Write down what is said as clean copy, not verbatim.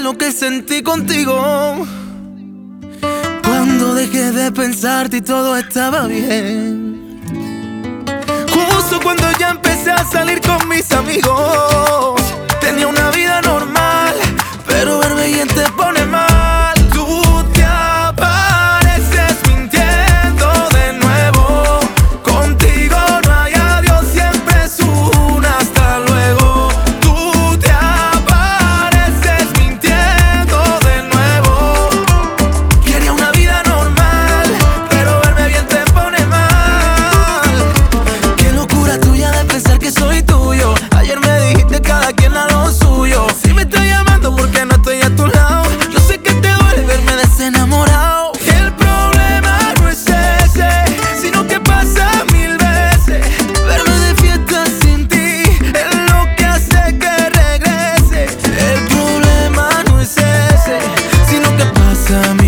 lo que sentí contigo. Cuando dejé de pensarte y todo estaba bien. Justo cuando ya empecé a salir con mis amigos. Tenía una vida normal, pero verme bien te pone mal. Tú te apareces mintiendo de nuevo. Contigo no hay adiós, siempre es un hasta luego. Tú te apareces mintiendo de nuevo. Quería una vida normal, pero verme bien te pone mal. Qué locura tuya de pensar que soy tuyo. Ayer me dijiste cada quien a lo suyo. Si me estás llamando porque no estoy a tu lado, yo sé que te duele verme desenamorado. El problema no es ese, sino que pasa 1000 veces. Verme de fiesta sin ti es lo que hace que regrese. El problema no es ese, sino que pasa 1000